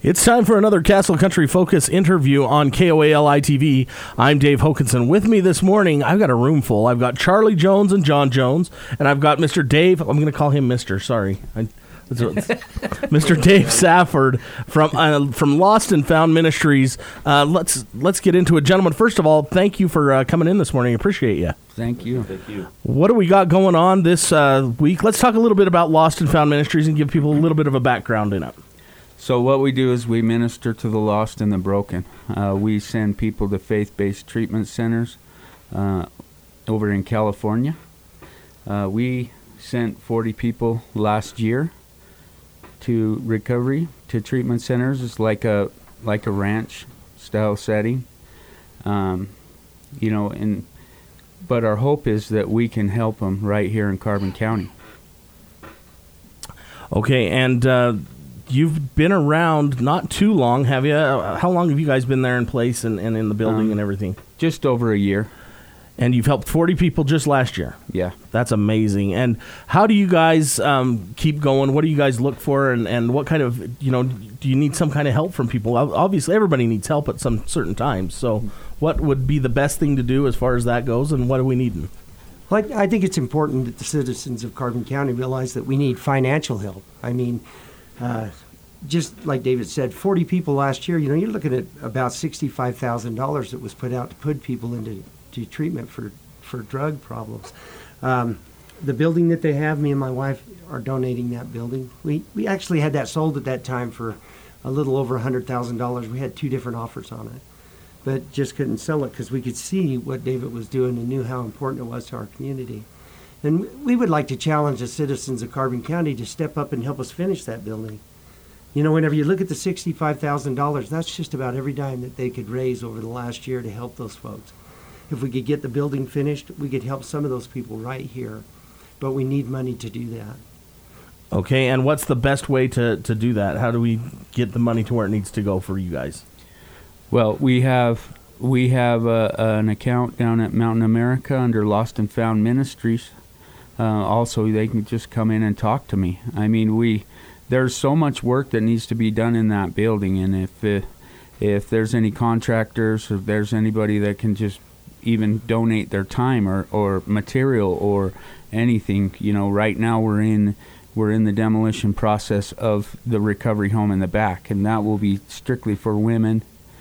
It's time for another Castle Country Focus interview on KOALI TV. I'm Dave Hokanson. With me this morning, I've got a room full. I've got Charlie Jones and John Jones, and I've got Mr. Dave. I'm going to call him Mr. Sorry. Mr. Dave Safford from Lost and Found Ministries. Let's get into it. Gentlemen, first of all, thank you for coming in this morning. Appreciate you. Thank you. Thank you. What do we got going on this week? Let's talk a little bit about Lost and Found Ministries and give people a little bit of a background in it. So what we do is we minister to the lost and the broken. We send people to faith-based treatment centers over in California. We sent 40 people last year to recovery, to treatment centers. It's like a ranch style setting. But our hope is that we can help them right here in Carbon County. Okay, and you've been around not too long, have you? How long have you guys been there in place and in the building and everything? Just over a year. And you've helped 40 people just last year. Yeah. That's amazing. And how do you guys keep going? What do you guys look for? And what kind of, do you need some kind of help from people? Obviously, everybody needs help at some certain times. So what would be the best thing to do as far as that goes, and what do we need? Well, I think it's important that the citizens of Carbon County realize that we need financial help. I mean, just like David said, 40 people last year, you're looking at about $65,000 that was put out to put people into treatment for drug problems. The building that they have, me and my wife are donating that building. We actually had that sold at that time for a little over $100,000. We had two different offers on it, but just couldn't sell it because we could see what David was doing and knew how important it was to our community. And we would like to challenge the citizens of Carbon County to step up and help us finish that building. Whenever you look at the $65,000, that's just about every dime that they could raise over the last year to help those folks. If we could get the building finished, we could help some of those people right here. But we need money to do that. Okay, and what's the best way to do that? How do we get the money to where it needs to go for you guys? Well, we have an account down at Mountain America under Lost and Found Ministries. Also, they can just come in and talk to me. I mean, there's so much work that needs to be done in that building, and if there's any contractors, if there's anybody that can just even donate their time or material or anything, right now we're in the demolition process of the recovery home in the back, and that will be strictly for women.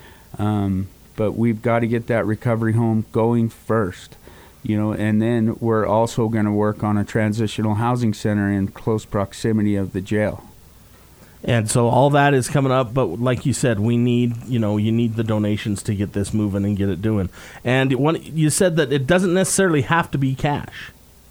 But we've got to get that recovery home going first, and then we're also going to work on a transitional housing center in close proximity of the jail. And so all that is coming up, but like you said, we need, you need the donations to get this moving and get it doing. And you said that it doesn't necessarily have to be cash.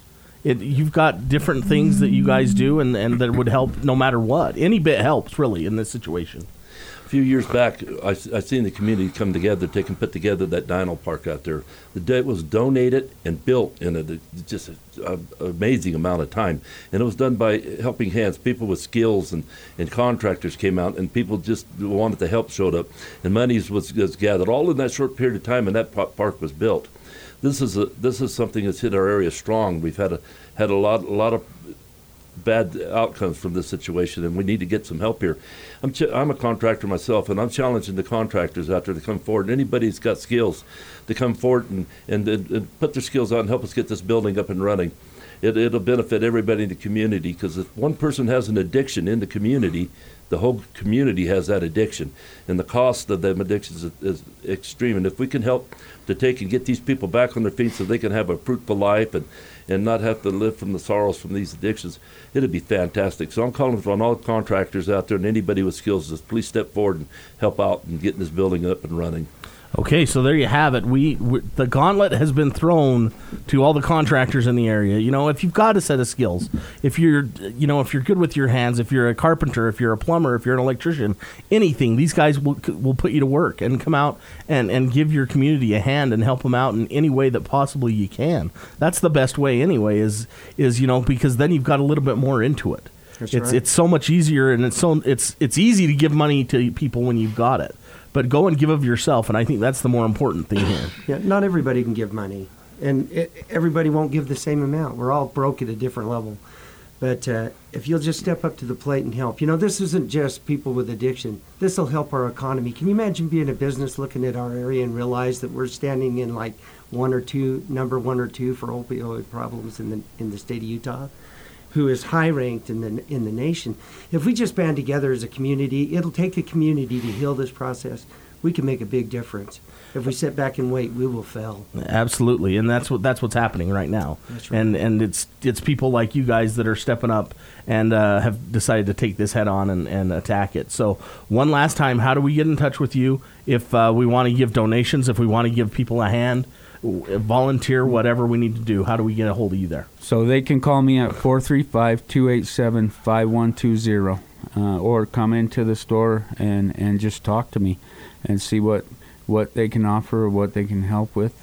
You've got different things that you guys do and that would help no matter what. Any bit helps, really, in this situation. A few years back, I seen the community come together, put together that Dino Park out there. It was donated and built in just an amazing amount of time. And it was done by helping hands. People with skills and contractors came out, and people just wanted the help showed up. And money was gathered all in that short period of time, and that park was built. This is something that's hit our area strong. We've had a lot of bad outcomes from this situation, and we need to get some help here. I'm a contractor myself, and I'm challenging the contractors out there to come forward. Anybody who's got skills to come forward and put their skills out and help us get this building up and running. It'll benefit everybody in the community, because if one person has an addiction in the community, the whole community has that addiction, and the cost of them addictions is extreme. And if we can help to take and get these people back on their feet so they can have a fruitful life and not have to live from the sorrows from these addictions, it'd be fantastic. So I'm calling on all contractors out there and anybody with skills to please step forward and help out in getting this building up and running. Okay, so there you have it. The gauntlet has been thrown to all the contractors in the area. If you've got a set of skills, if you're good with your hands, if you're a carpenter, if you're a plumber, if you're an electrician, anything, these guys will put you to work and come out and give your community a hand and help them out in any way that possibly you can. That's the best way anyway, is because then you've got a little bit more into it. That's right. It's so much easier, and it's easy to give money to people when you've got it. But go and give of yourself, and I think that's the more important thing here. Yeah, not everybody can give money, and everybody won't give the same amount. We're all broke at a different level. But if you'll just step up to the plate and help, this isn't just people with addiction. This will help our economy. Can you imagine being a business looking at our area and realize that we're standing in like number one or two for opioid problems in the state of Utah, who is high ranked in the nation? If we just band together as a community, it'll take a community to heal this process. We can make a big difference. If we sit back and wait, we will fail. Absolutely, and that's what's happening right now. That's right. And it's people like you guys that are stepping up and have decided to take this head on and attack it. So one last time, how do we get in touch with you if we want to give donations, if we want to give people a hand, volunteer, whatever we need to do? How do we get a hold of you there? So they can call me at 435-287-5120 or come into the store and just talk to me and see what they can offer or what they can help with.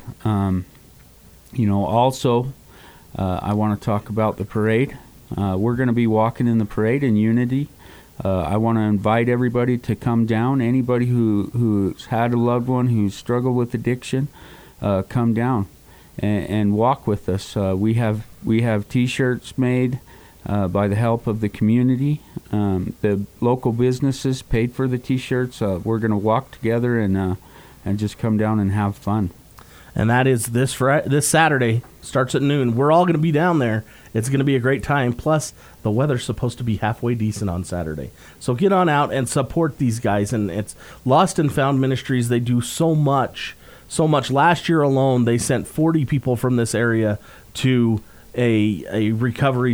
Also, I want to talk about the parade. We're going to be walking in the parade in unity. I want to invite everybody to come down. Anybody who's had a loved one who's struggled with addiction, come down and walk with us. We have T-shirts made by the help of the community. The local businesses paid for the T-shirts. We're going to walk together and just come down and have fun. And that is this Saturday, starts at noon. We're all going to be down there. It's going to be a great time. Plus, the weather's supposed to be halfway decent on Saturday. So get on out and support these guys. And it's Lost and Found Ministries. They do so much. Last year alone, they sent 40 people from this area to a recovery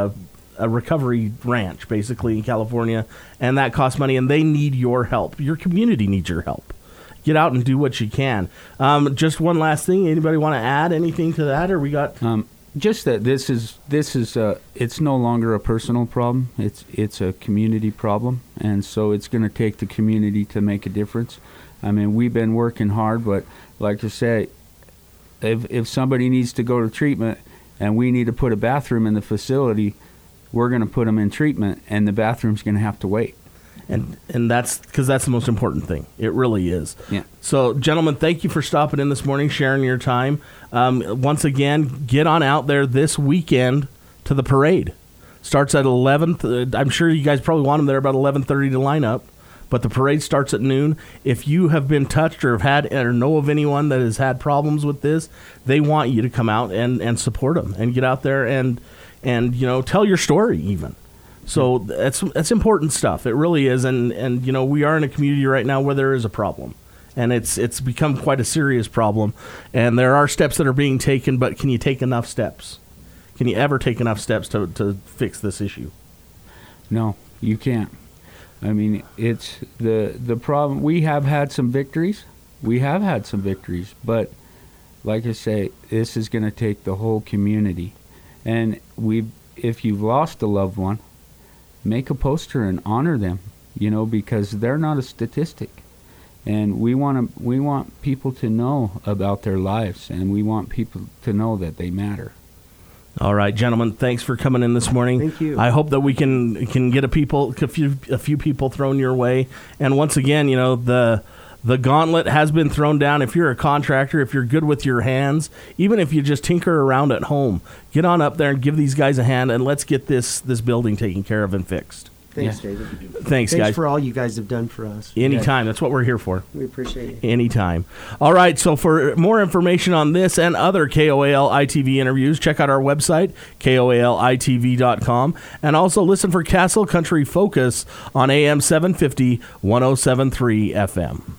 ranch, basically, in California. And that costs money, and they need your help. Your community needs your help. Get out and do what you can. Just one last thing. Anybody want to add anything to that, or we got? Just that this is it's no longer a personal problem. It's a community problem, and so it's going to take the community to make a difference. I mean, we've been working hard, but like I say, if somebody needs to go to treatment and we need to put a bathroom in the facility, we're going to put them in treatment, and the bathroom's going to have to wait. And that's because that's the most important thing. It really is. Yeah. So, gentlemen, thank you for stopping in this morning, sharing your time. Once again, get on out there this weekend to the parade. Starts at 11th. I'm sure you guys probably want them there about 11:30 to line up. But the parade starts at noon. If you have been touched or have had or know of anyone that has had problems with this, they want you to come out and support them and get out there and tell your story even. So that's important stuff. It really is. And we are in a community right now where there is a problem. And it's become quite a serious problem. And there are steps that are being taken, but can you take enough steps? Can you ever take enough steps to fix this issue? No, you can't. I mean, it's the problem. We have had some victories. But like I say, this is going to take the whole community. And if you've lost a loved one, make a poster and honor them, because they're not a statistic. And we want people to know about their lives, and we want people to know that they matter. All right, gentlemen, thanks for coming in this morning. Thank you. I hope that we can get a few people thrown your way. And once again, the gauntlet has been thrown down. If you're a contractor, if you're good with your hands, even if you just tinker around at home, get on up there and give these guys a hand, and let's get this building taken care of and fixed. Thanks, David. Thanks, guys. Thanks for all you guys have done for us. Anytime. That's what we're here for. We appreciate it. Anytime. All right. So for more information on this and other KOAL ITV interviews, check out our website, KOALITV.com, and also listen for Castle Country Focus on AM 750, 107.3 FM.